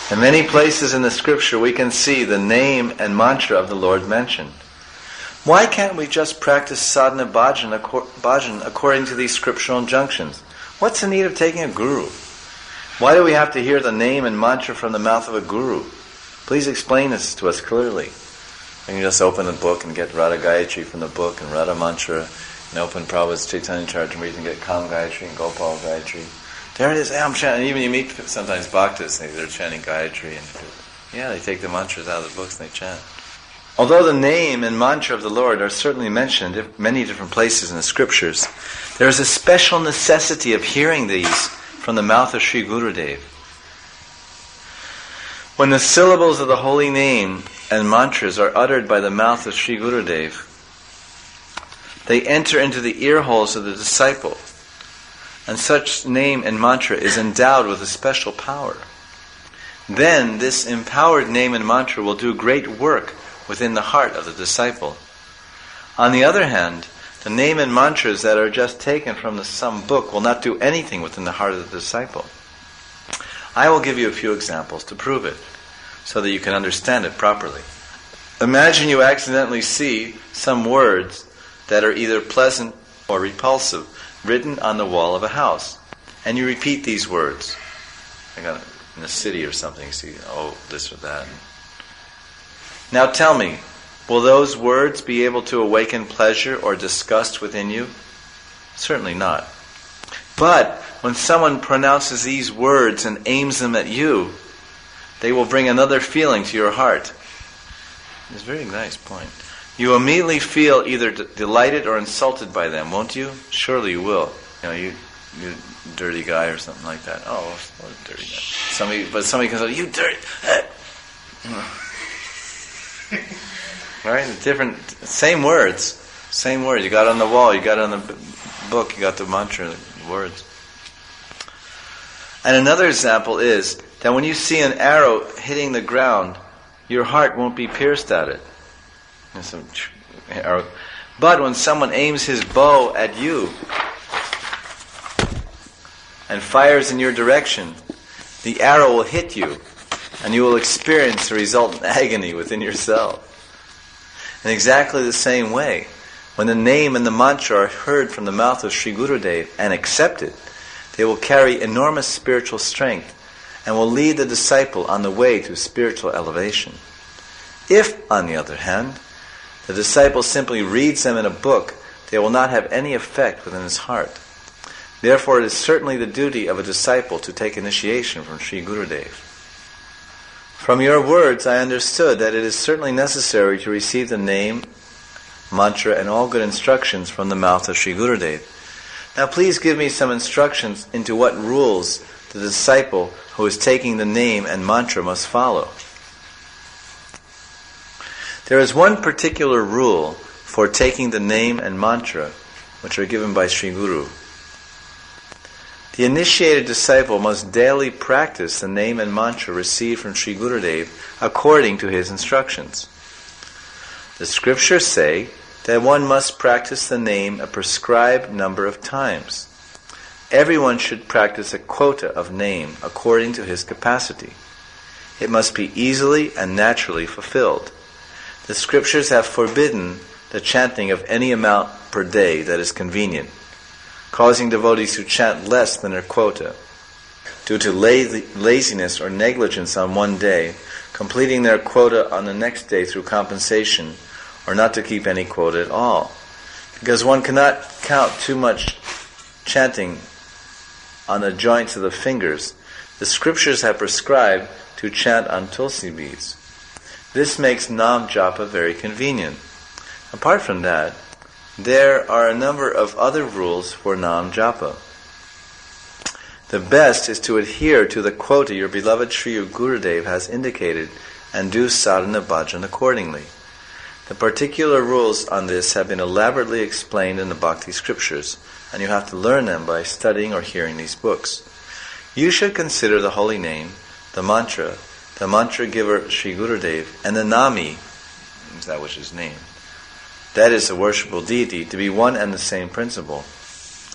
In many places in the scripture we can see the name and mantra of the Lord mentioned. Why can't we just practice sadhana bhajan according to these scriptural injunctions? What's the need of taking a guru? Why do we have to hear the name and mantra from the mouth of a guru? Please explain this to us clearly. We can just open a book and get Radha Gayatri from the book and Radha Mantra, and open Prabhupada's Chaitanya Charitamrita and get Kam Gayatri and Gopal Gayatri. There it is. I'm chanting. Even you meet sometimes bhaktas, they're chanting Gayatri, and they take the mantras out of the books and they chant. Although the name and mantra of the Lord are certainly mentioned in many different places in the scriptures, there is a special necessity of hearing these from the mouth of Sri Gurudev. When the syllables of the holy name and mantras are uttered by the mouth of Sri Gurudev, they enter into the ear holes of the disciple, and such name and mantra is endowed with a special power. Then this empowered name and mantra will do great work within the heart of the disciple. On the other hand, the name and mantras that are just taken from some book will not do anything within the heart of the disciple. I will give you a few examples to prove it, so that you can understand it properly. Imagine you accidentally see some words that are either pleasant or repulsive written on the wall of a house, and you repeat these words. Like in a city or something, you see, this or that. Now tell me, will those words be able to awaken pleasure or disgust within you? Certainly not. But when someone pronounces these words and aims them at you, they will bring another feeling to your heart. It's a very nice point. You immediately feel either delighted or insulted by them, won't you? Surely you will. You dirty guy or something like that. Oh, what a dirty guy. Somebody comes up, you dirty... Right? Same words. You got it on the wall, you got it on the book, you got the mantra, the words. And another example is that when you see an arrow hitting the ground, your heart won't be pierced at it. But when someone aims his bow at you and fires in your direction, the arrow will hit you, and you will experience the resultant agony within yourself. In exactly the same way, when the name and the mantra are heard from the mouth of Sri Gurudev and accepted, they will carry enormous spiritual strength and will lead the disciple on the way to spiritual elevation. If, on the other hand, the disciple simply reads them in a book, they will not have any effect within his heart. Therefore, it is certainly the duty of a disciple to take initiation from Sri Gurudev. From your words, I understood that it is certainly necessary to receive the name, mantra, and all good instructions from the mouth of Sri Gurudev. Now please give me some instructions into what rules the disciple who is taking the name and mantra must follow. There is one particular rule for taking the name and mantra, which are given by Sri Guru. The initiated disciple must daily practice the name and mantra received from Sri Gurudev according to his instructions. The scriptures say that one must practice the name a prescribed number of times. Everyone should practice a quota of name according to his capacity. It must be easily and naturally fulfilled. The scriptures have forbidden the chanting of any amount per day that is convenient, causing devotees to chant less than their quota, due to laziness or negligence on one day, completing their quota on the next day through compensation, or not to keep any quota at all. Because one cannot count too much chanting on the joints of the fingers, the scriptures have prescribed to chant on tulsi beads. This makes Nam Japa very convenient. Apart from that, there are a number of other rules for Nam Japa. The best is to adhere to the quota your beloved Sri Gurudev has indicated and do sadhana bhajan accordingly. The particular rules on this have been elaborately explained in the Bhakti scriptures, and you have to learn them by studying or hearing these books. You should consider the holy name, the mantra giver Sri Gurudev, and the Nami, that which is named, that is the worshipful deity, to be one and the same principle.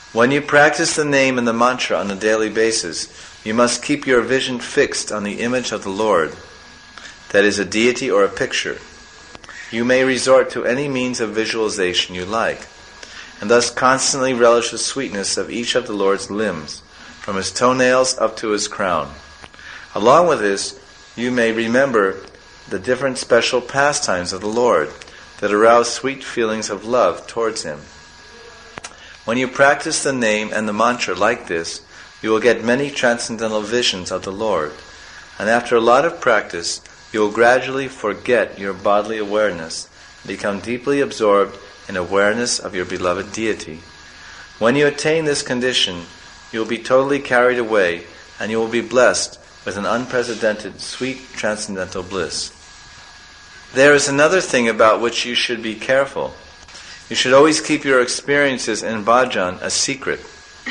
When you practice the name and the mantra on a daily basis, you must keep your vision fixed on the image of the Lord, that is a deity or a picture. You may resort to any means of visualization you like, and thus constantly relish the sweetness of each of the Lord's limbs, from his toenails up to his crown. Along with this, you may remember the different special pastimes of the Lord that arouse sweet feelings of love towards him. When you practice the name and the mantra like this, you will get many transcendental visions of the Lord, and after a lot of practice, you will gradually forget your bodily awareness and become deeply absorbed in awareness of your beloved deity. When you attain this condition, you will be totally carried away, and you will be blessed with an unprecedented, sweet, transcendental bliss. There is another thing about which you should be careful. You should always keep your experiences in bhajan a secret.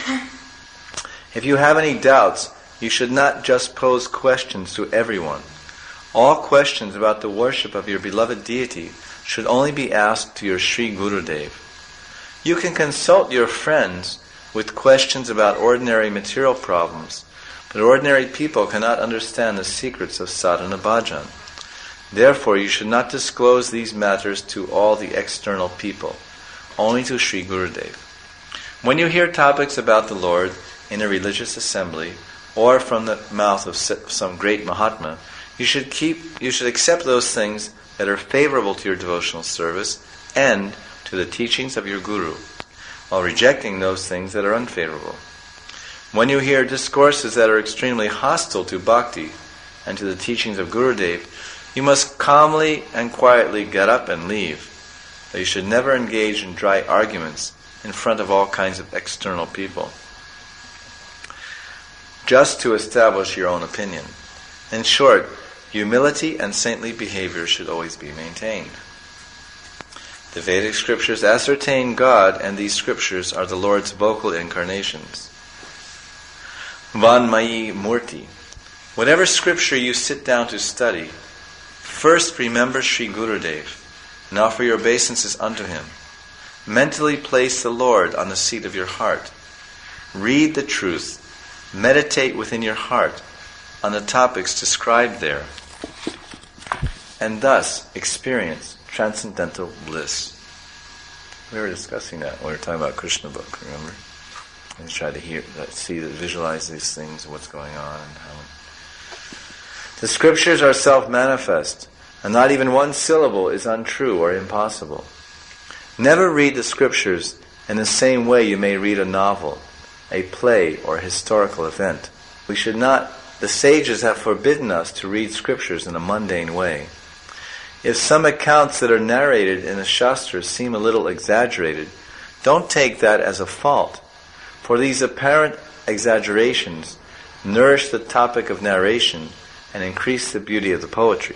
If you have any doubts, you should not just pose questions to everyone. All questions about the worship of your beloved deity should only be asked to your Sri Gurudev. You can consult your friends with questions about ordinary material problems, but ordinary people cannot understand the secrets of sadhana bhajan. Therefore, you should not disclose these matters to all the external people, only to Sri Gurudev. When you hear topics about the Lord in a religious assembly, or from the mouth of some great Mahatma, you should accept those things that are favorable to your devotional service and to the teachings of your Guru, while rejecting those things that are unfavorable. When you hear discourses that are extremely hostile to bhakti and to the teachings of Gurudev, you must calmly and quietly get up and leave. But you should never engage in dry arguments in front of all kinds of external people, just to establish your own opinion. In short, humility and saintly behavior should always be maintained. The Vedic scriptures ascertain God, and these scriptures are the Lord's vocal incarnations. Vanmayi Murti. Whatever scripture you sit down to study, first remember Sri Gurudev and offer your obeisances unto him. Mentally place the Lord on the seat of your heart. Read the truth. Meditate within your heart on the topics described there, and thus experience transcendental bliss. We were discussing that when we were talking about Krishna book, remember? And try to visualize these things, what's going on, and how. The scriptures are self-manifest, and not even one syllable is untrue or impossible. Never read the scriptures in the same way you may read a novel, a play, or a historical event. We should not. The sages have forbidden us to read scriptures in a mundane way. If some accounts that are narrated in the Shastras seem a little exaggerated, don't take that as a fault, for these apparent exaggerations nourish the topic of narration and increase the beauty of the poetry.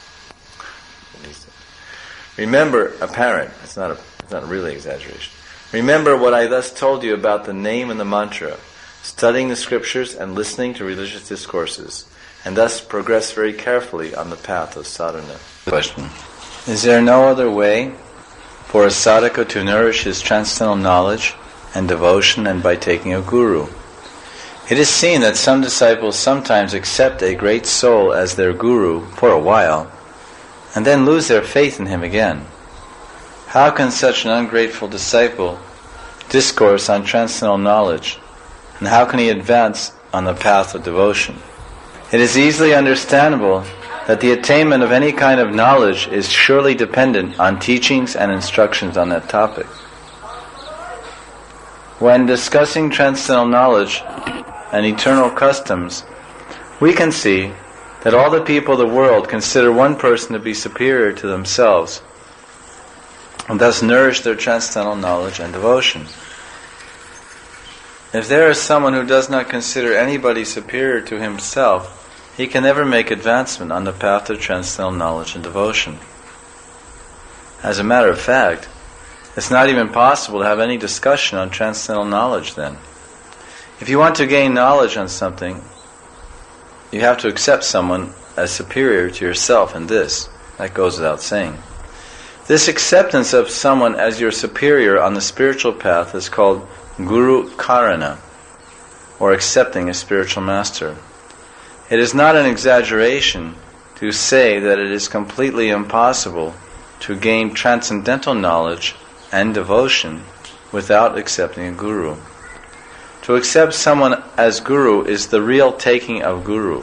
Remember, apparent, it's not really exaggeration. Remember what I thus told you about the name and the mantra, studying the scriptures and listening to religious discourses, and thus progress very carefully on the path of sadhana. Question. Is there no other way for a sadhaka to nourish his transcendental knowledge and devotion than by taking a guru? It is seen that some disciples sometimes accept a great soul as their guru for a while, and then lose their faith in him again. How can such an ungrateful disciple discourse on transcendental knowledge, and how can he advance on the path of devotion? It is easily understandable that the attainment of any kind of knowledge is surely dependent on teachings and instructions on that topic. When discussing transcendental knowledge and eternal customs, we can see that all the people of the world consider one person to be superior to themselves, and thus nourish their transcendental knowledge and devotion. If there is someone who does not consider anybody superior to himself, he can never make advancement on the path of transcendental knowledge and devotion. As a matter of fact, it's not even possible to have any discussion on transcendental knowledge then. If you want to gain knowledge on something, you have to accept someone as superior to yourself in this. That goes without saying. This acceptance of someone as your superior on the spiritual path is called Guru Karana, or accepting a spiritual master. It is not an exaggeration to say that it is completely impossible to gain transcendental knowledge and devotion without accepting a guru. To accept someone as guru is the real taking of guru,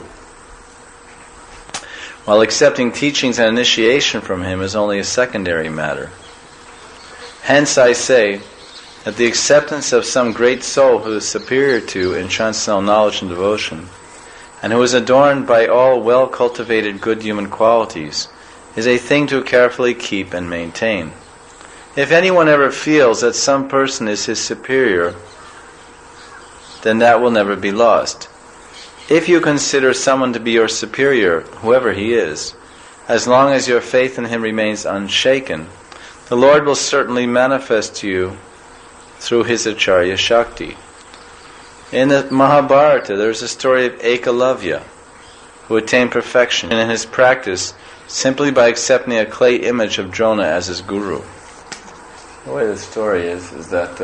while accepting teachings and initiation from him is only a secondary matter. Hence I say that the acceptance of some great soul who is superior to in transcendental knowledge and devotion, and who is adorned by all well-cultivated good human qualities, is a thing to carefully keep and maintain. If anyone ever feels that some person is his superior, then that will never be lost. If you consider someone to be your superior, whoever he is, as long as your faith in him remains unshaken, the Lord will certainly manifest to you through his Acharya Shakti. In the Mahabharata, there is a story of Ekalavya, who attained perfection in his practice simply by accepting a clay image of Drona as his guru. The way the story is that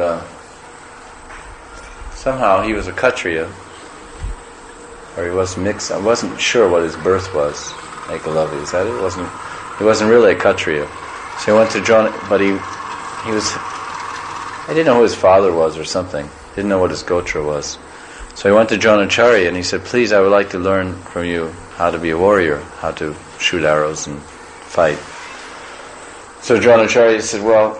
somehow he was a Kshatriya, or he was mixed. I wasn't sure what his birth was. Ekalavya, is that it? He wasn't really a Kshatriya. So he went to Drona, but he was. I didn't know who his father was or something. Didn't know what his gotra was. So he went to Dronacharya and he said, "Please, I would like to learn from you how to be a warrior, how to shoot arrows and fight." So Dronacharya said, "Well,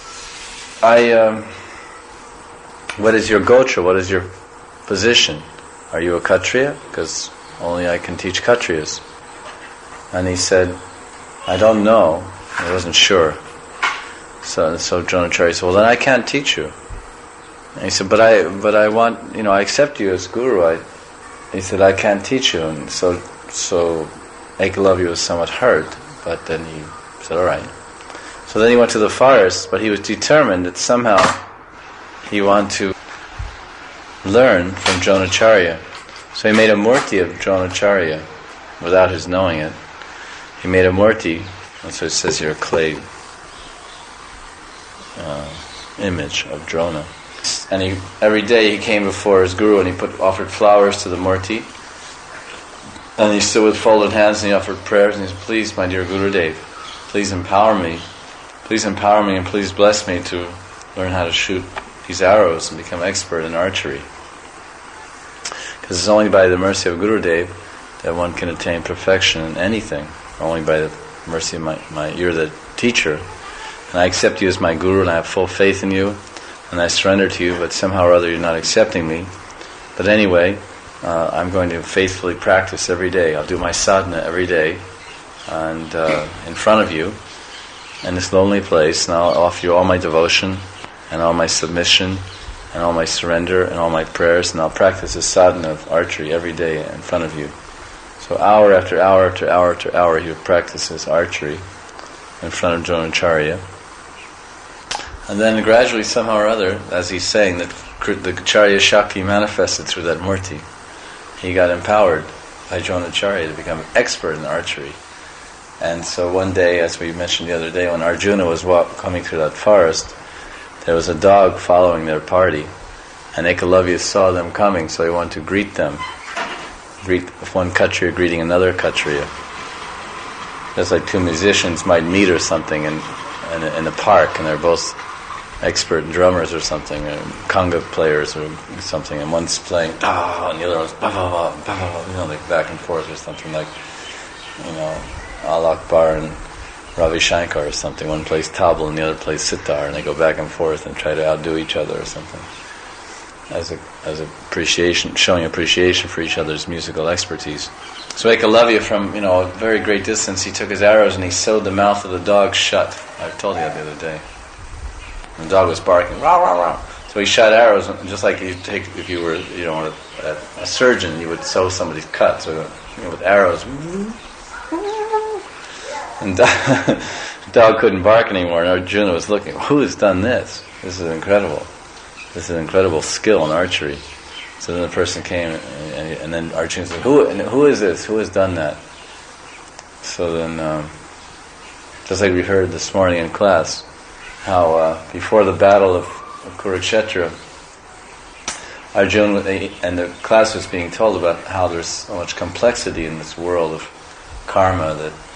what is your gotra? What is your position? Are you a Kshatriya? Because only I can teach Kshatriyas." And he said, "I don't know." He wasn't sure. So Dronacharya said, "Well, then I can't teach you." And he said, "But I want, I accept you as guru." He said, "I can't teach you." And so Ekalavya was somewhat hurt, but then he said, "All right." So then he went to the forest, but he was determined that somehow he wanted to learn from Dronacharya. So he made a murti of Dronacharya without his knowing it. He made a murti, that's what it says here, a clay image of Drona. And every day he came before his guru and he offered flowers to the murti. And he stood with folded hands and he offered prayers and he said, "Please, my dear Gurudev, please empower me and please bless me to learn how to shoot these arrows and become expert in archery. Because it's only by the mercy of Gurudev that one can attain perfection in anything. Only by the mercy of you're the teacher. And I accept you as my guru and I have full faith in you. And I surrender to you, but somehow or other you're not accepting me. But anyway, I'm going to faithfully practice every day. I'll do my sadhana every day and in front of you in this lonely place, and I'll offer you all my devotion and all my submission and all my surrender and all my prayers, and I'll practice the sadhana of archery every day in front of you." So hour after hour after hour after hour he would practice his archery in front of Dronacharya. And then gradually, somehow or other, as he's saying, that the Acharya Shakti manifested through that murti. He got empowered by Dronacharya to become an expert in archery. And so one day, as we mentioned the other day, when Arjuna was coming through that forest, there was a dog following their party. And Ekalavya saw them coming, so he wanted to greet them. Greet one Kshatriya greeting another Kshatriya. Just like two musicians might meet or something in a park, and they're both expert drummers or something, or conga players or something, and one's playing and the other one's like back and forth or something, like Al Akbar and Ravi Shankar or something. One plays tabla and the other plays sitar, and they go back and forth and try to outdo each other or something, as appreciation, showing appreciation for each other's musical expertise. So Ekalavya, from a very great distance, he took his arrows and he sewed the mouth of the dog shut. I told you that the other day. The dog was barking, rah, rah, rah. So he shot arrows, just like if you were, a surgeon, you would sew somebody's cut. So, with arrows. And the dog couldn't bark anymore, and Arjuna was looking, who has done this? This is incredible. This is an incredible skill in archery. So then the person came, and then Arjuna said, who is this? Who has done that? So then, just like we heard this morning in class, how before the battle of Kurukshetra, Arjuna, and the class was being told about how there's so much complexity in this world of karma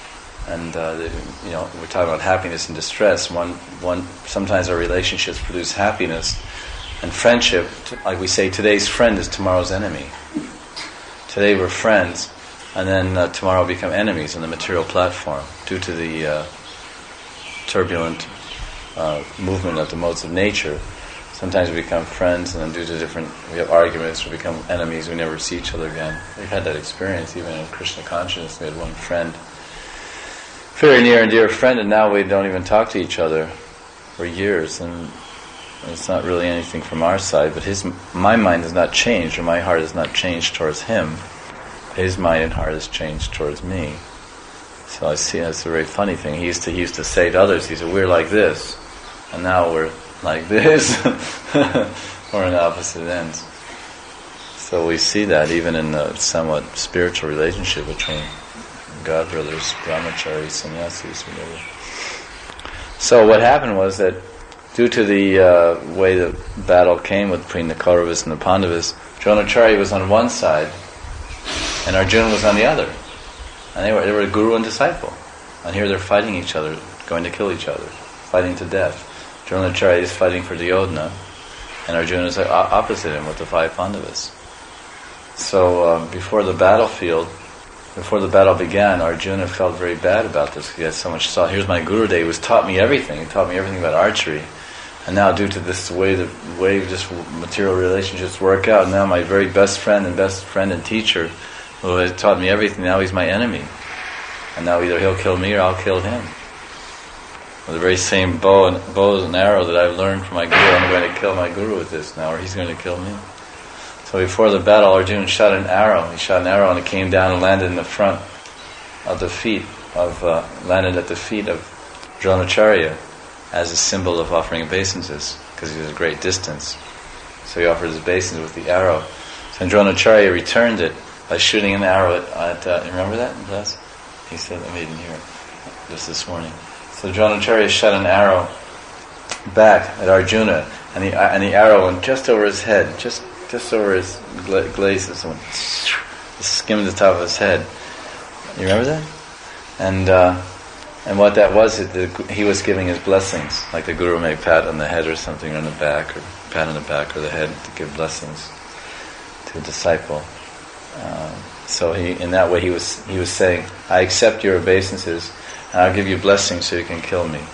we're talking about happiness and distress. Sometimes our relationships produce happiness, and friendship, like we say, today's friend is tomorrow's enemy. Today we're friends, and then tomorrow become enemies on the material platform due to the turbulent movement of the modes of nature. Sometimes we become friends, and then due to we have arguments, we become enemies, we never see each other again. We've had that experience even in Krishna consciousness. We had one friend, very near and dear friend, and now we don't even talk to each other for years, and it's not really anything from our side, but my mind has not changed, or my heart has not changed towards him. His mind and heart has changed towards me. So I see that's a very funny thing. He used to say to others, he said, we're like this, and now we're like this. We're on opposite ends. So we see that even in the somewhat spiritual relationship between God brothers, brahmacharis, sannyasis, whatever. So what happened was that due to the way the battle came between the Kauravas and the Pandavas, Dronacharya was on one side and Arjuna was on the other. And they were guru and disciple. And here they're fighting each other, going to kill each other, fighting to death. Dronacharya is fighting for Duryodhana, and Arjuna is opposite him with the 5 Pandavas. So before the battle began, Arjuna felt very bad about this. He had so much thought. Here's my Gurudev who has taught me everything. He taught me everything about archery. And now due to this way just material relationships work out, now my very best friend and teacher who has taught me everything, now he's my enemy. And now either he'll kill me or I'll kill him. With the very same bow and arrow that I've learned from my Guru, I'm going to kill my Guru with this now, or he's going to kill me. So before the battle, Arjuna shot an arrow. He shot an arrow and it came down and landed in the front of the feet landed at the feet of Dronacharya as a symbol of offering obeisances, because he was a great distance. So he offered his obeisance with the arrow. So Dronacharya returned it by shooting an arrow at remember that in class? He said, I didn't hear it just this morning. So Dronacharya shot an arrow back at Arjuna, and the arrow went just over his head, just over his glazes, and skimmed the top of his head. You remember that? And what that was, he was giving his blessings, like the Guru may pat on the head or something, or on the back, or pat on the back or the head to give blessings to a disciple. So in that way he was saying, I accept your obeisances, and I'll give you blessings so you can kill me.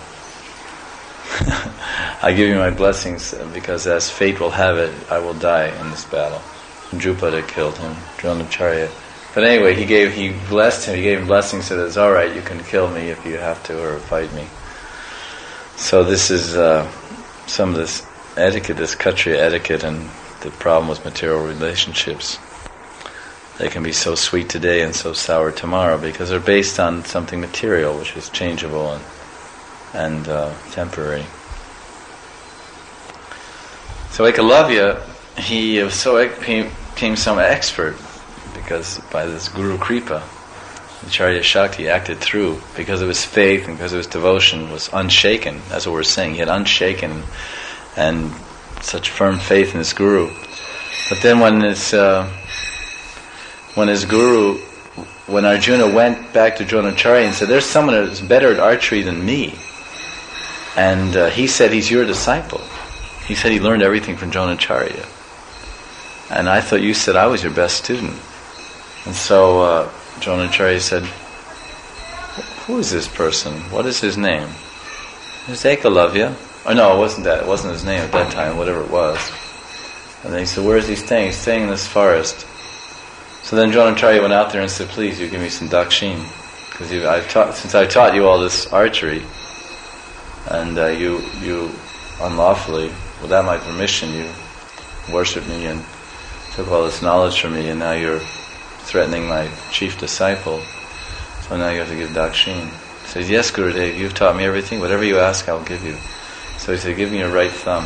I give you my blessings because as fate will have it, I will die in this battle. Drupada killed him, Dronacharya. But anyway, he blessed him, he gave him blessings, said it's alright, you can kill me if you have to, or fight me. So this is some of this etiquette, this Kshatriya etiquette, and the problem with material relationships. They can be so sweet today and so sour tomorrow because they're based on something material, which is changeable and temporary. So Ekalavya, he became some expert because by this Guru Kripa, the Acharya Shakti acted through, because of his faith and because of his devotion, was unshaken. That's what we're saying. He had unshaken and such firm faith in his Guru. But then when Arjuna went back to Dronacharya and said, there's someone who's better at archery than me, and he said he's your disciple. He said he learned everything from Dronacharya. And I thought you said I was your best student. And so Dronacharya said, who is this person? What is his name? It's Ekalavya. Oh no, it wasn't that. It wasn't his name at that time, whatever it was. And then he said, where is he staying? He's staying in this forest. So then Dronacharya went out there and said, please, you give me some dakshin. Because since I taught you all this archery, and you unlawfully, without my permission, you worshipped me and took all this knowledge from me, and now you're threatening my chief disciple, so now you have to give dakshin. He says, yes, Gurudev, you've taught me everything, whatever you ask, I'll give you. So he said, give me your right thumb.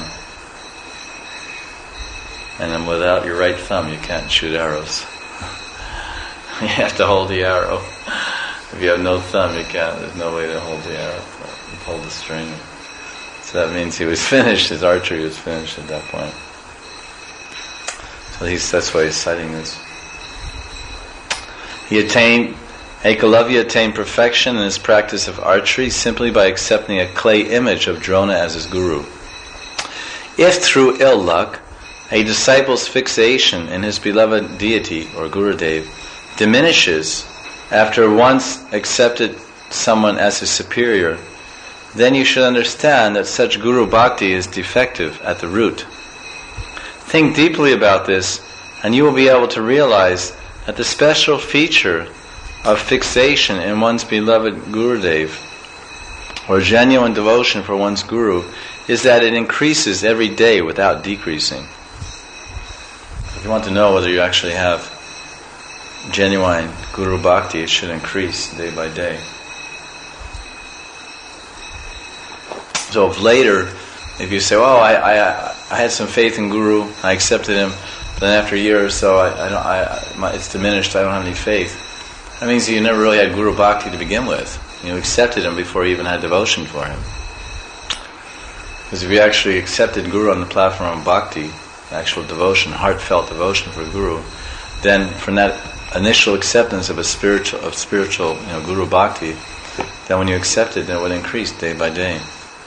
And then without your right thumb, you can't shoot arrows. You have to hold the arrow. If you have no thumb, you can't. There's no way to hold the arrow. You hold the string. So that means he was finished. His archery was finished at that point. So that's why he's citing this. Ekalavya attained perfection in his practice of archery simply by accepting a clay image of Drona as his guru. If through ill luck, a disciple's fixation in his beloved deity, or Gurudev, diminishes after once accepted someone as his superior, then you should understand that such Guru Bhakti is defective at the root. Think deeply about this, and you will be able to realize that the special feature of fixation in one's beloved Gurudev, or genuine devotion for one's Guru, is that it increases every day without decreasing. If you want to know whether you actually have genuine Guru Bhakti, it should increase day by day. So if later, if you say, "Oh, I had some faith in Guru, I accepted him," then after a year or so, it's diminished. I don't have any faith. That means that you never really had Guru Bhakti to begin with. You accepted him before you even had devotion for him. Because if you actually accepted Guru on the platform of Bhakti, actual devotion, heartfelt devotion for Guru, then from that initial acceptance of spiritual Guru Bhakti, then when you accept it, then it would increase day by day.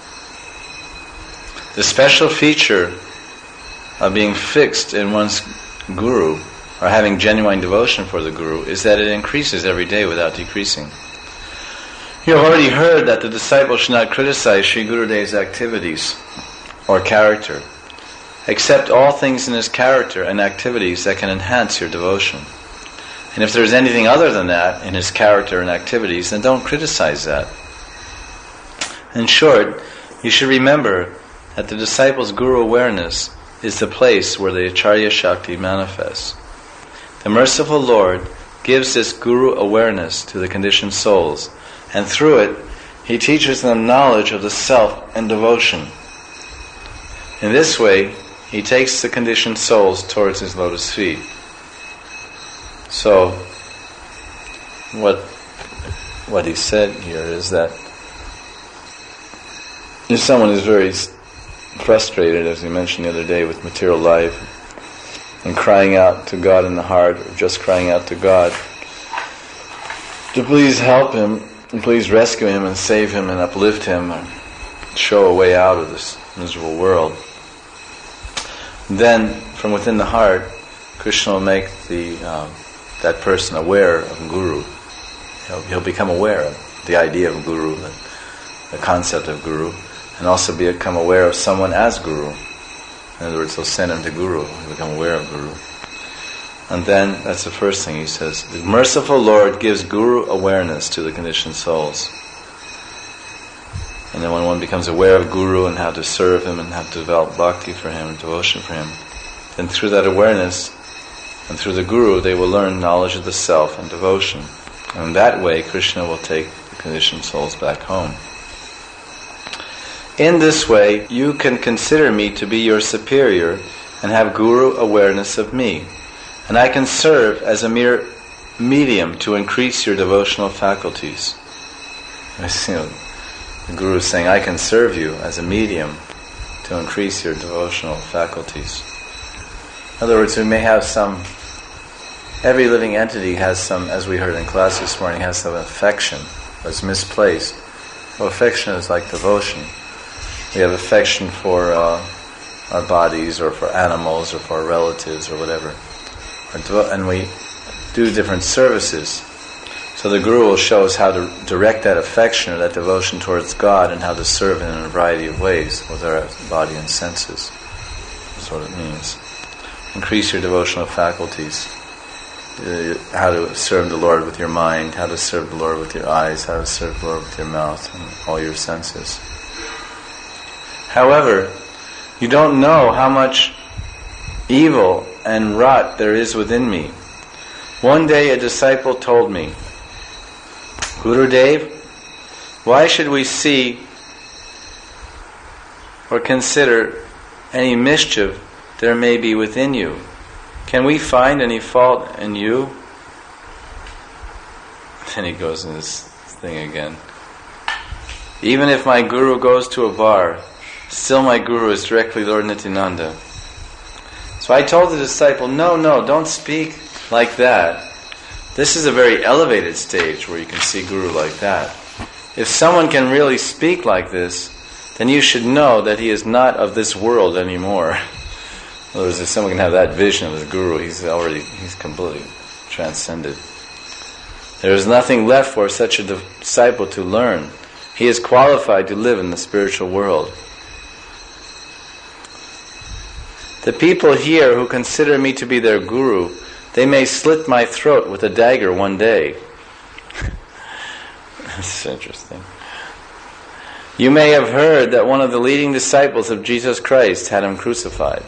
The special feature of being fixed in one's Guru, or having genuine devotion for the Guru, is that it increases every day without decreasing. You have already heard that the disciple should not criticize Sri Gurudev's activities or character. Accept all things in his character and activities that can enhance your devotion. And if there is anything other than that in his character and activities, then don't criticize that. In short, you should remember that the disciple's Guru awareness is the place where the Acharya Shakti manifests. The merciful Lord gives this Guru awareness to the conditioned souls, and through it, He teaches them knowledge of the self and devotion. In this way, He takes the conditioned souls towards His lotus feet. So, what he said here is that if someone is very frustrated, as we mentioned the other day, with material life, and crying out to God in the heart, or just crying out to God, to please help him, and please rescue him and save him and uplift him, and show a way out of this miserable world, then from within the heart, Krishna will make that person aware of Guru. He'll become aware of the idea of Guru, the concept of Guru, and also become aware of someone as Guru. In other words, he'll send him to Guru, he'll become aware of Guru. And then, that's the first thing he says, the merciful Lord gives Guru awareness to the conditioned souls. And then when one becomes aware of Guru and how to serve him and how to develop bhakti for him and devotion for him, then through that awareness and through the Guru, they will learn knowledge of the self and devotion. And in that way, Krishna will take the conditioned souls back home. In this way, you can consider me to be your superior and have Guru awareness of me. And I can serve as a mere medium to increase your devotional faculties. The Guru is saying, I can serve you as a medium to increase your devotional faculties. In other words, we may have every living entity has some, as we heard in class this morning, has some affection that's misplaced. Well, affection is like devotion. We have affection for our bodies, or for animals, or for our relatives, or whatever. And we do different services. So the Guru will show us how to direct that affection or that devotion towards God, and how to serve in a variety of ways with our body and senses. That's what it means. Increase your devotional faculties. How to serve the Lord with your mind, how to serve the Lord with your eyes, how to serve the Lord with your mouth and all your senses. However, you don't know how much evil and rot there is within me. One day a disciple told me, Gurudev, why should we see or consider any mischief there may be within you? Can we find any fault in you? Then he goes in this thing again. Even if my Guru goes to a bar, still my Guru is directly Lord Nityananda. So So I told the disciple, no, don't speak like that. This is a very elevated stage where you can see Guru like that. If someone can really speak like this, then you should know that he is not of this world anymore. In other words, if someone can have that vision of the Guru, he's completely transcended. There is nothing left for such a disciple to learn. He is qualified to live in the spiritual world. The people here who consider me to be their Guru, they may slit my throat with a dagger one day. That's interesting. You may have heard that one of the leading disciples of Jesus Christ had him crucified.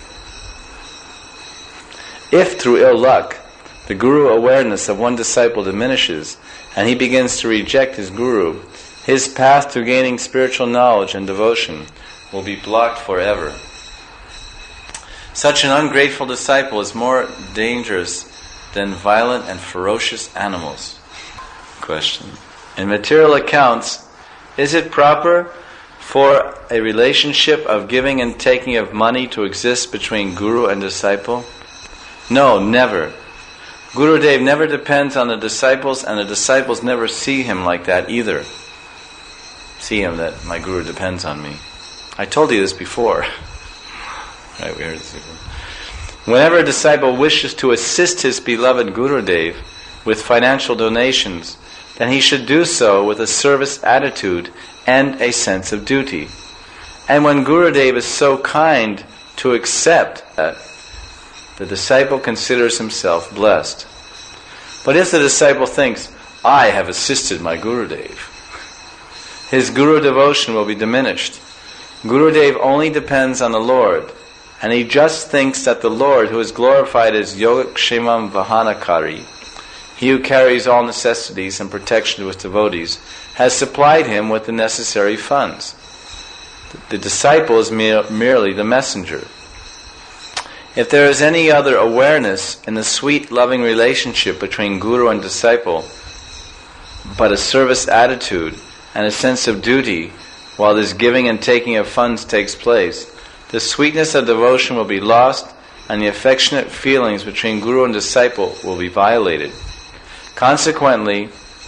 If through ill luck, the Guru awareness of one disciple diminishes, and he begins to reject his Guru, his path to gaining spiritual knowledge and devotion will be blocked forever. Such an ungrateful disciple is more dangerous than violent and ferocious animals. Question. In material accounts, is it proper for a relationship of giving and taking of money to exist between Guru and disciple? No, never. Gurudev never depends on the disciples, and the disciples never see him like that either. See him that my Guru depends on me. I told you this before. Right, we heard this before. Whenever a disciple wishes to assist his beloved Gurudev with financial donations, then he should do so with a service attitude and a sense of duty. And when Gurudev is so kind to accept that, the disciple considers himself blessed. But if the disciple thinks, I have assisted my Gurudev, his Guru devotion will be diminished. Gurudev only depends on the Lord, and he just thinks that the Lord, who is glorified as Yogakshemam Vahanakari, he who carries all necessities and protection to his devotees, has supplied him with the necessary funds. The disciple is merely the messenger. If there is any other awareness in the sweet, loving relationship between Guru and disciple, but a service attitude and a sense of duty while this giving and taking of funds takes place, the sweetness of devotion will be lost and the affectionate feelings between Guru and disciple will be violated. Consequently,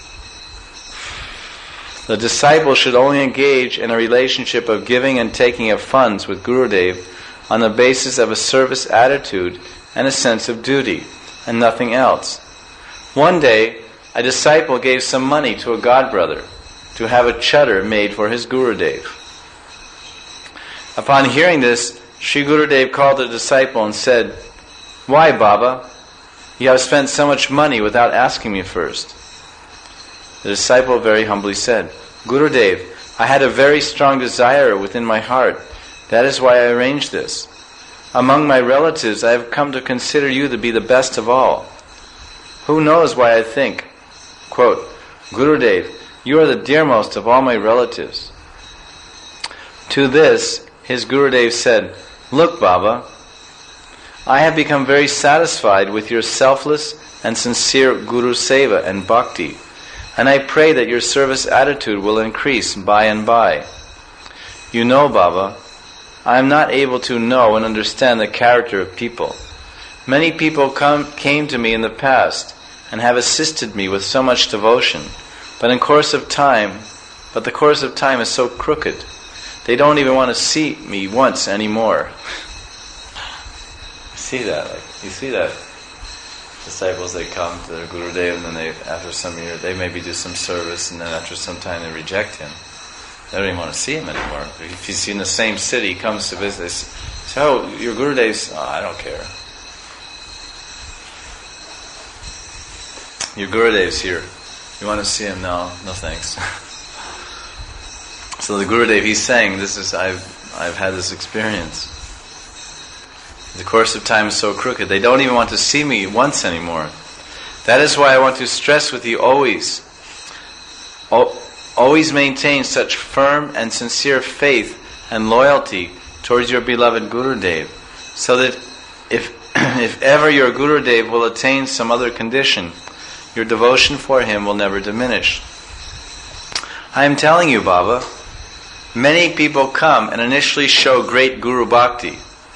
the disciple should only engage in a relationship of giving and taking of funds with Gurudev on the basis of a service attitude and a sense of duty, and nothing else. One day, a disciple gave some money to a godbrother to have a chadar made for his Gurudev. Upon hearing this, Sri Gurudev called the disciple and said, "Why, Baba? You have spent so much money without asking me first." The disciple very humbly said, "Gurudev, I had a very strong desire within my heart. That is why I arranged this. Among my relatives, I have come to consider you to be the best of all. Who knows why I think, quote, Gurudev, you are the dearmost of all my relatives." To this, his Gurudev said, "Look, Baba, I have become very satisfied with your selfless and sincere Guru Seva and Bhakti, and I pray that your service attitude will increase by and by. You know, Baba, I am not able to know and understand the character of people. Many people came to me in the past and have assisted me with so much devotion, but the course of time is so crooked. They don't even want to see me once anymore." You see that disciples, they come to their Gurudev and then after some years they maybe do some service and then after some time they reject him. They don't even want to see him anymore. If he's in the same city, he comes to visit, they say, "Oh, your Gurudev's," "Oh, I don't care. Your Gurudev's here. You want to see him?" No thanks." So the Gurudev, he's saying, I've had this experience. The course of time is so crooked. They don't even want to see me once anymore. That is why I want to stress with you always. Always maintain such firm and sincere faith and loyalty towards your beloved Gurudev, so that if ever your Gurudev will attain some other condition, your devotion for him will never diminish. I am telling you, Baba, many people come and initially show great Guru Bhakti.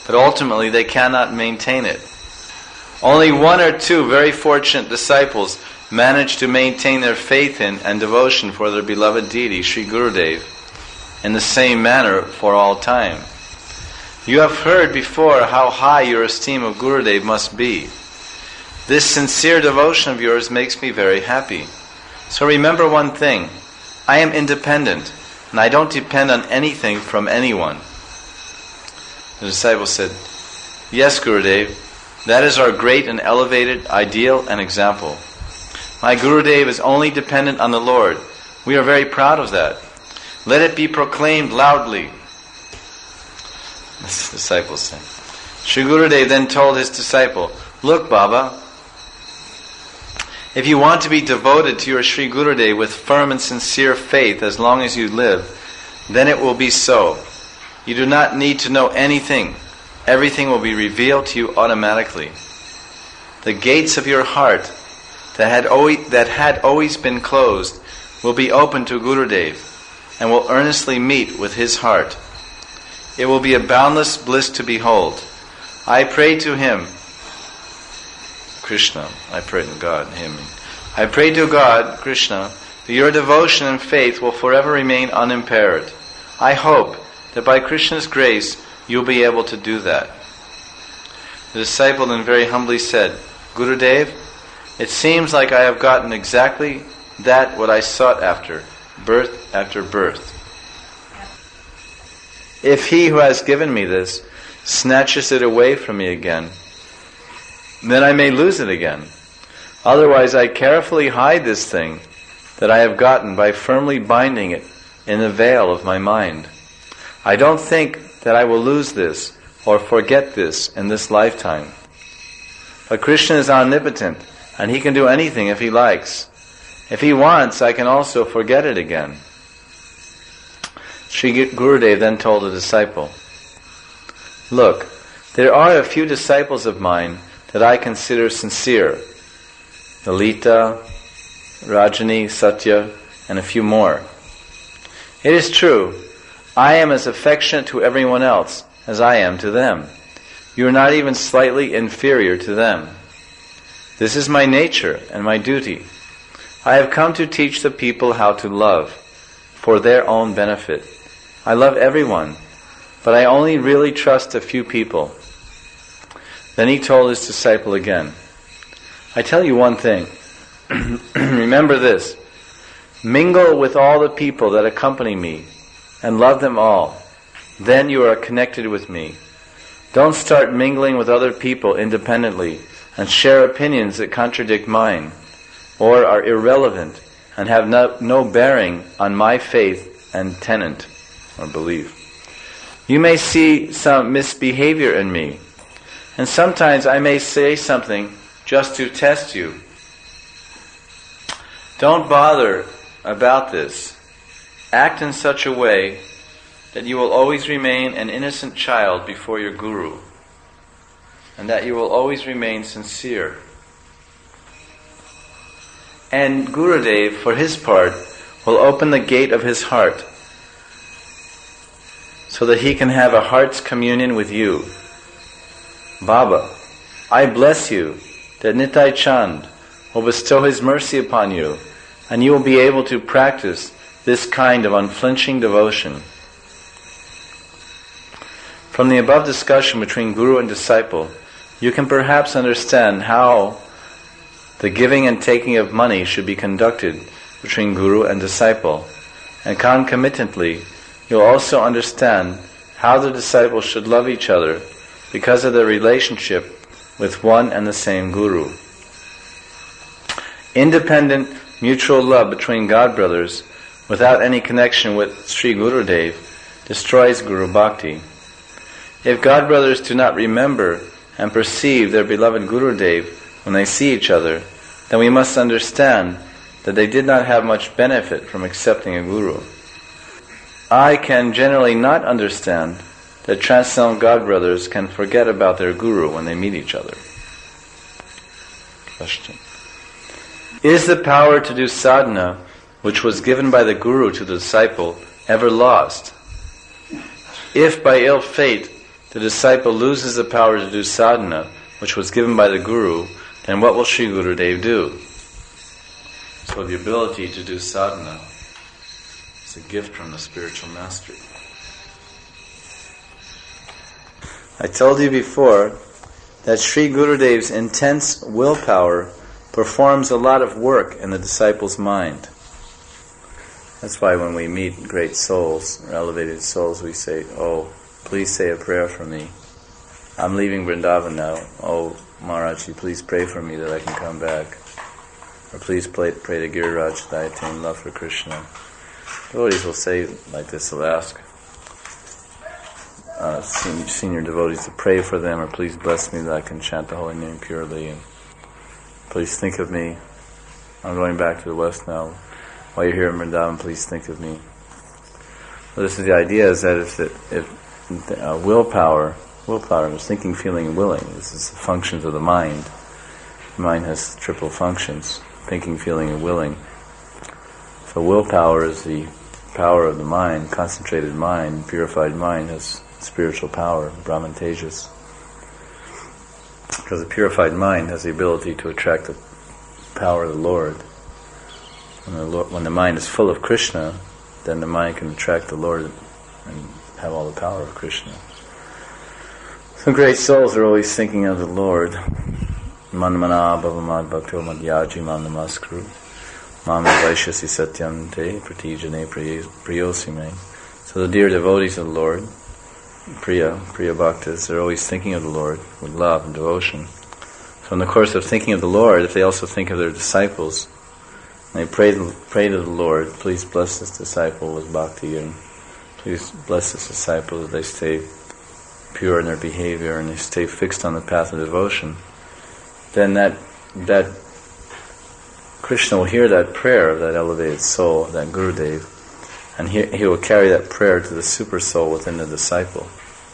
but ultimately they cannot maintain it. Only one or two very fortunate disciples manage to maintain their faith in and devotion for their beloved deity, Sri Gurudev, in the same manner for all time. You have heard before how high your esteem of Gurudev must be. This sincere devotion of yours makes me very happy. So remember one thing, I am independent, and I don't depend on anything from anyone. The disciple said, Yes, Gurudev, that is our great and elevated ideal and example. My Gurudev is only dependent on the Lord. We are very proud of that. Let it be proclaimed loudly. The disciple said. Sri Gurudev then told his disciple, Look, Baba, if you want to be devoted to your Sri Gurudev with firm and sincere faith as long as you live, then it will be so. You do not need to know anything. Everything will be revealed to you automatically. The gates of your heart that had always been closed will be opened to Gurudev and will earnestly meet with his heart. It will be a boundless bliss to behold. I pray to him, Krishna, I pray to God, him. I pray to God, Krishna, that your devotion and faith will forever remain unimpaired. I hope that by Krishna's grace you'll be able to do that. The disciple then very humbly said, Gurudev, it seems like I have gotten exactly that what I sought after, birth after birth. If he who has given me this snatches it away from me again, then I may lose it again. Otherwise I carefully hide this thing that I have gotten by firmly binding it in the veil of my mind. I don't think that I will lose this or forget this in this lifetime. But Krishna is omnipotent, and he can do anything if he likes. If he wants, I can also forget it again. Sri Gurudev then told the disciple, Look, there are a few disciples of mine that I consider sincere. Lalita, Rajani, Satya, and a few more. It is true, I am as affectionate to everyone else as I am to them. You are not even slightly inferior to them. This is my nature and my duty. I have come to teach the people how to love for their own benefit. I love everyone, but I only really trust a few people. Then he told his disciple again, I tell you one thing. Remember this. Mingle with all the people that accompany me and love them all. Then you are connected with me. Don't start mingling with other people independently and share opinions that contradict mine or are irrelevant and have no bearing on my faith and tenet or belief. You may see some misbehavior in me, and sometimes I may say something just to test you. Don't bother about this. Act in such a way that you will always remain an innocent child before your Guru, and that you will always remain sincere. And Gurudev, for his part, will open the gate of his heart so that he can have a heart's communion with you. Baba, I bless you that Nitai Chand will bestow his mercy upon you, and you will be able to practice this kind of unflinching devotion. From the above discussion between Guru and disciple, you can perhaps understand how the giving and taking of money should be conducted between Guru and disciple, and concomitantly you'll also understand how the disciples should love each other because of their relationship with one and the same Guru. Independent mutual love between God brothers without any connection with Sri Gurudev destroys Guru Bhakti. If God brothers do not remember and perceive their beloved Gurudev when they see each other, then we must understand that they did not have much benefit from accepting a Guru. I can generally not understand that transcendental God brothers can forget about their Guru when they meet each other. Question. Is the power to do sadhana, which was given by the Guru to the disciple, ever lost? If by ill fate the disciple loses the power to do sadhana, which was given by the Guru, then what will Sri Gurudev do? So the ability to do sadhana is a gift from the spiritual master. I told you before that Sri Gurudev's intense willpower performs a lot of work in the disciple's mind. That's why when we meet great souls, or elevated souls, we say, "Oh, please say a prayer for me. I'm leaving Vrindavan now. Oh, Maharaji, please pray for me that I can come back." Or please pray to Giriraj that I attain love for Krishna. Devotees will say like this, they'll ask senior devotees to pray for them, or please bless me that I can chant the holy name purely, and please think of me. I'm going back to the West now. While you're here in Vrindavan, please think of me. Well, this is the idea, is that if willpower is thinking, feeling, and willing. This is the functions of the mind. The mind has triple functions: thinking, feeling, and willing. So willpower is the power of the mind. Concentrated mind, purified mind has spiritual power, Brahman Tejas. Because a purified mind has the ability to attract the power of the Lord. When the mind is full of Krishna, then the mind can attract the Lord and have all the power of Krishna. Some great souls are always thinking of the Lord. Manmana bhavamad bhakto madhyaji mam namaskru mam vaishyasi satyam te pratijane priyosime. So the dear devotees of the Lord, Priya Bhaktas, they're always thinking of the Lord with love and devotion. So in the course of thinking of the Lord, if they also think of their disciples, and they pray to the Lord, please bless this disciple with bhakti, and please bless this disciple that they stay pure in their behavior and they stay fixed on the path of devotion, then that Krishna will hear that prayer of that elevated soul, that Gurudev, and he will carry that prayer to the super soul within the disciple.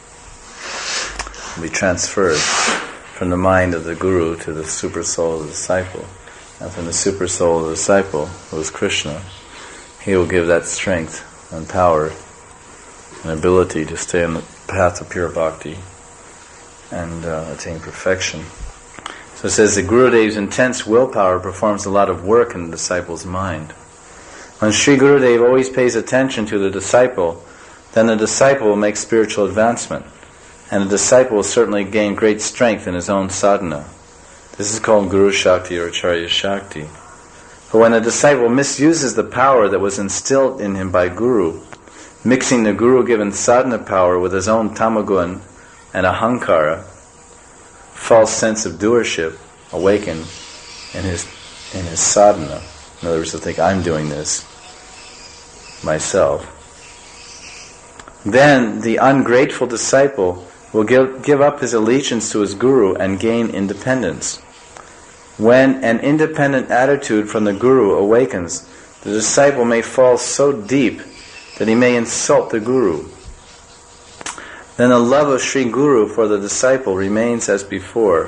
It will be transferred from the mind of the Guru to the super soul of the disciple. And from the super soul of the disciple, who is Krishna, he will give that strength and power and ability to stay on the path of pure bhakti and attain perfection. So it says that Gurudev's intense willpower performs a lot of work in the disciple's mind. When Sri Gurudev always pays attention to the disciple, then the disciple will make spiritual advancement, and the disciple will certainly gain great strength in his own sadhana. This is called Guru Shakti or Acharya Shakti. But when a disciple misuses the power that was instilled in him by Guru, mixing the Guru-given sadhana power with his own tamagun and ahankara, false sense of doership awakened in his sadhana. In other words, to think, I'm doing this myself. Then the ungrateful disciple will give up his allegiance to his Guru and gain independence. When an independent attitude from the Guru awakens, the disciple may fall so deep that he may insult the Guru. Then the love of Sri Guru for the disciple remains as before.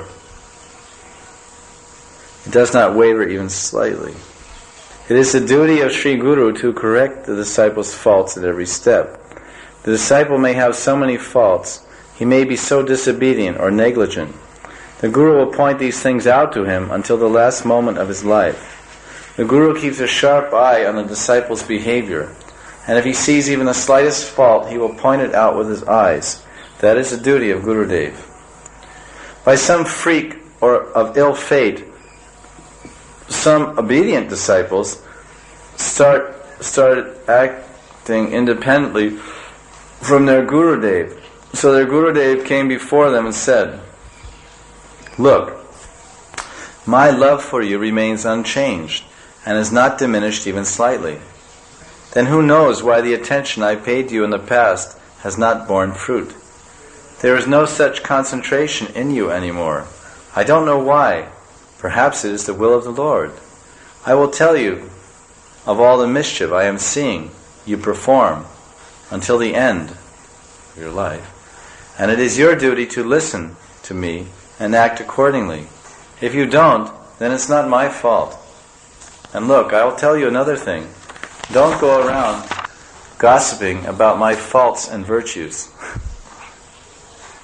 It does not waver even slightly. It is the duty of Sri Guru to correct the disciple's faults at every step. The disciple may have so many faults, he may be so disobedient or negligent. The Guru will point these things out to him until the last moment of his life. The Guru keeps a sharp eye on the disciple's behavior, and if he sees even the slightest fault, he will point it out with his eyes. That is the duty of Gurudev. By some freak or of ill fate, some obedient disciples started acting independently from their Gurudev. So their Gurudev came before them and said, "Look, my love for you remains unchanged and is not diminished even slightly. Then who knows why the attention I paid you in the past has not borne fruit? There is no such concentration in you anymore. I don't know why. Perhaps it is the will of the Lord. I will tell you of all the mischief I am seeing you perform until the end of your life. And it is your duty to listen to me and act accordingly. If you don't, then it's not my fault. And look, I will tell you another thing. Don't go around gossiping about my faults and virtues."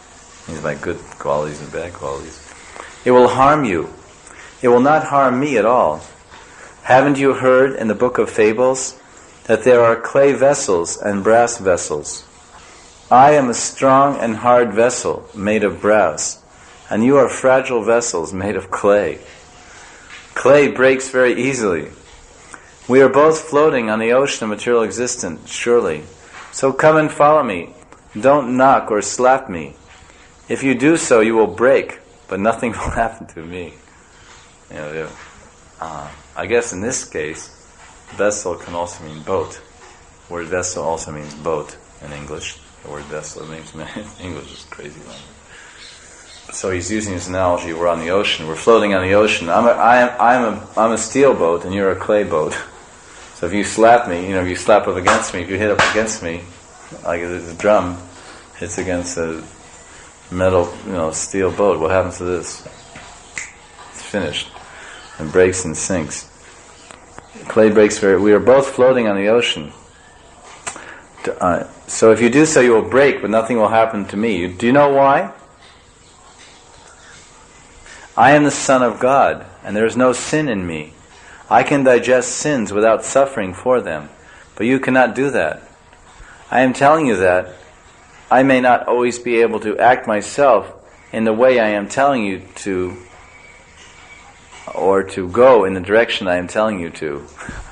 Means by good qualities and bad qualities. It will harm you. It will not harm me at all. Haven't you heard in the book of fables that there are clay vessels and brass vessels? I am a strong and hard vessel made of brass, and you are fragile vessels made of clay. Clay breaks very easily. We are both floating on the ocean of material existence, surely. So come and follow me. Don't knock or slap me. If you do so, you will break, but nothing will happen to me. I guess in this case, vessel can also mean boat. The word vessel also means boat in English. The word vessel means English is crazy language. So he's using this analogy. We're on the ocean. We're floating on the ocean. I'm a steel boat, and you're a clay boat. So if you slap me, if you slap up against me, if you hit up against me, like a drum hits against a metal, steel boat, what happens to this? It's finished. And breaks and sinks. Clay breaks we are both floating on the ocean. So if you do so, you will break, but nothing will happen to me. Do you know why? I am the Son of God, and there is no sin in me. I can digest sins without suffering for them, but you cannot do that. I am telling you that I may not always be able to act myself in the way I am telling you to, or to go in the direction I am telling you to.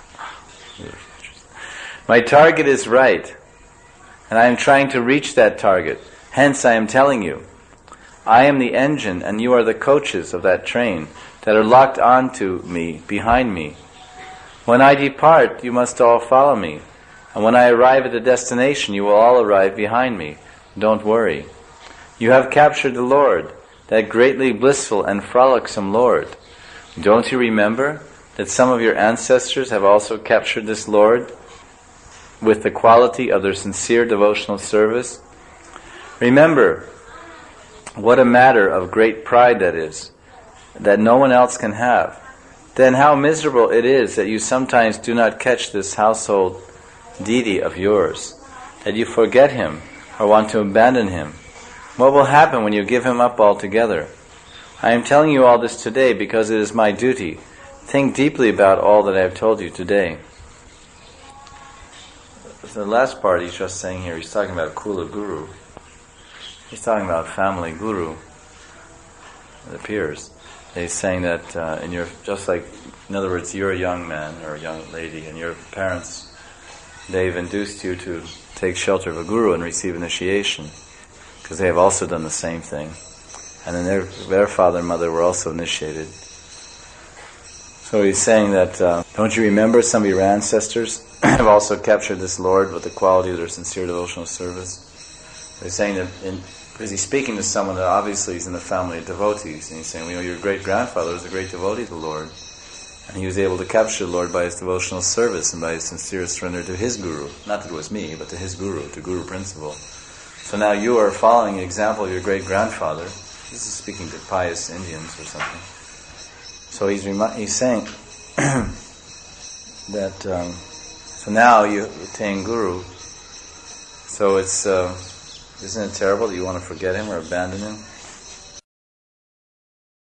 My target is right, and I am trying to reach that target. Hence I am telling you. I am the engine, and you are the coaches of that train that are locked onto me, behind me. When I depart, you must all follow me. And when I arrive at the destination, you will all arrive behind me. Don't worry. You have captured the Lord, that greatly blissful and frolicsome Lord. Don't you remember that some of your ancestors have also captured this Lord with the quality of their sincere devotional service? Remember what a matter of great pride that is, that no one else can have. Then how miserable it is that you sometimes do not catch this household deity of yours, that you forget him or want to abandon him. What will happen when you give him up altogether? I am telling you all this today because it is my duty. Think deeply about all that I have told you today. The last part he's just saying here, he's talking about Kula Guru. He's talking about family guru, it appears. He's saying that in other words, you're a young man or a young lady, and your parents, they've induced you to take shelter of a guru and receive initiation, because they have also done the same thing. And then their father and mother were also initiated. So he's saying that, don't you remember some of your ancestors have also captured this Lord with the quality of their sincere devotional service? He's saying that, because he's speaking to someone that obviously is in the family of devotees, and he's saying, your great-grandfather was a great devotee of the Lord, and he was able to capture the Lord by his devotional service and by his sincere surrender to his guru. Not that it was me, but to his guru, to guru principle. So now you are following the example of your great-grandfather. This is speaking to pious Indians or something. So he's saying that, so now you attain guru, so it's, isn't it terrible that you want to forget him or abandon him?